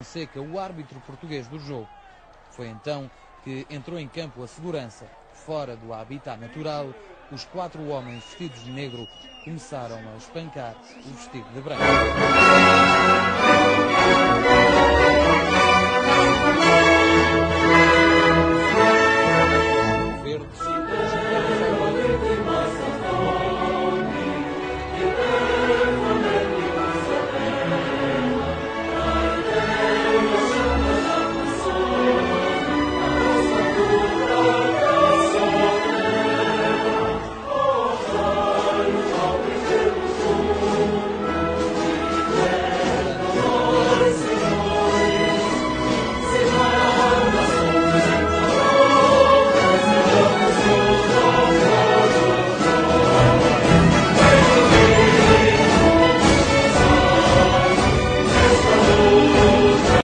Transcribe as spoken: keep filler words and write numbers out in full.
Fonseca, o árbitro português do jogo. Foi então que entrou em campo a segurança. Fora do habitat natural, os quatro homens vestidos de negro começaram a espancar o vestido de branco.